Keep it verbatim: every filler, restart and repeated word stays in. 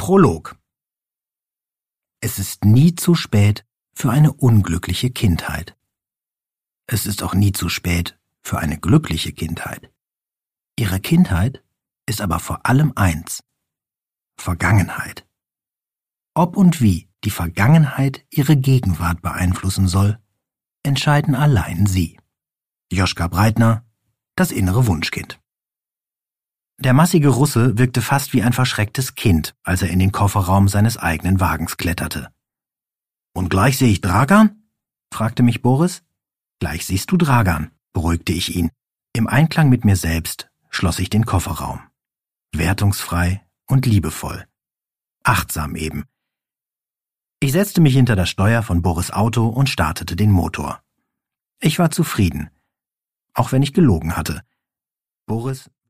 Prolog. Es ist nie zu spät für eine unglückliche Kindheit. Es ist auch nie zu spät für eine glückliche Kindheit. Ihre Kindheit ist aber vor allem eins: Vergangenheit. Ob und wie die Vergangenheit ihre Gegenwart beeinflussen soll, entscheiden allein Sie. Joschka Breitner, Das innere Wunschkind. Der massige Russe wirkte fast wie ein verschrecktes Kind, als er in den Kofferraum seines eigenen Wagens kletterte. »Und gleich sehe ich Dragan?« fragte mich Boris. »Gleich siehst du Dragan«, beruhigte ich ihn. Im Einklang mit mir selbst schloss ich den Kofferraum. Wertungsfrei und liebevoll. Achtsam eben. Ich setzte mich hinter das Steuer von Boris' Auto und startete den Motor. Ich war zufrieden, auch wenn ich gelogen hatte. Boris